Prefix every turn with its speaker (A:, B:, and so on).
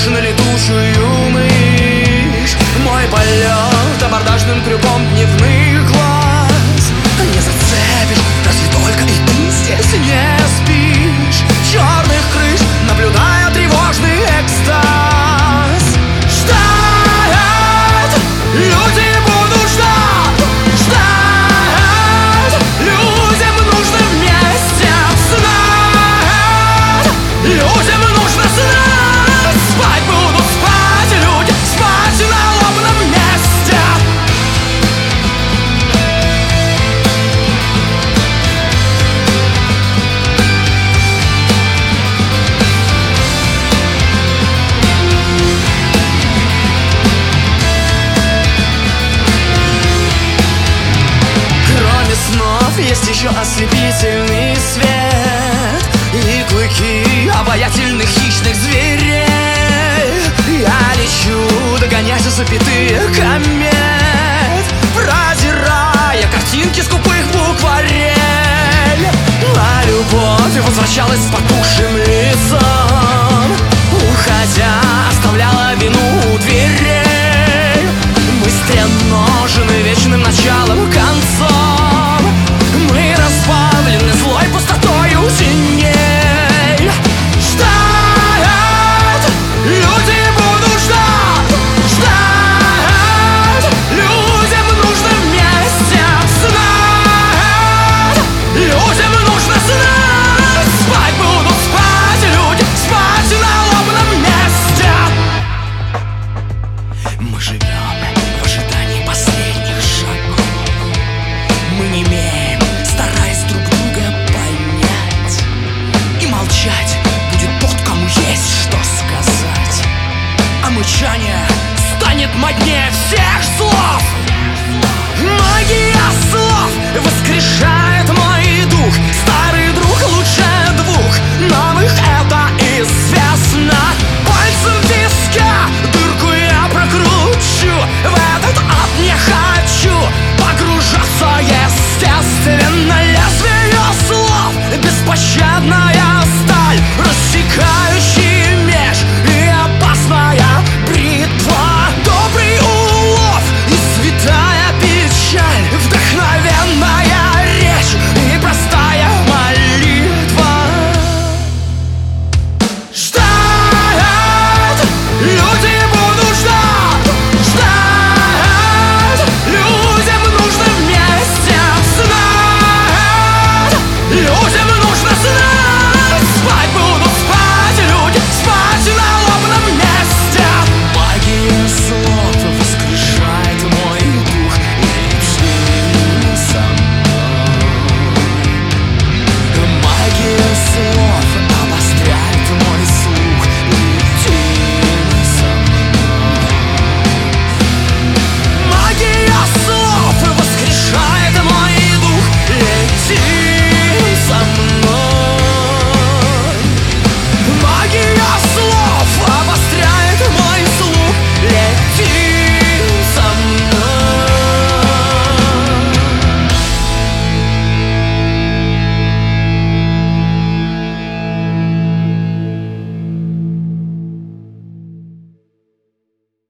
A: похож на летучую мышь. Мой полет абордажным крюком дневных глаз не зацепишь, разве только и ты здесь не спишь. Черных крыш, наблюдая тревожный экстаз. Ждать, люди будут ждать. Ждать, людям нужно вместе знать. Людям нужно знать. Спать будут спать люди, спать на лобном месте. Кроме снов есть еще ослепительный свет и клыки обаятельных хищных зверей. Я лечу, догонять запятые комет, продирая картинки скупых букварей. А любовь возвращалась с потухшим лицом, уходя, оставляла вину у дверей. Мы стреножены вечным началом и концом. Мы разбавлены злой пустотою теней. Ждать, люди будут ждать. Ждать, людям нужно вместе знать. Людям нужно знать. Спать будут спать люди, спать на лобном месте. Мы живем в ожидании последних шагов. Мы не имеем, стараясь друг друга понять. И молчать будет тот, кому есть что сказать. А мычание станет моднее всех слов. Магия слов воскрешает мой дух. Старый друг лучше двух новых, это известно. Пальцем в виска дырку я прокручу. В этот ад не хочу погружаться, естественно. Лезвие слов беспощадное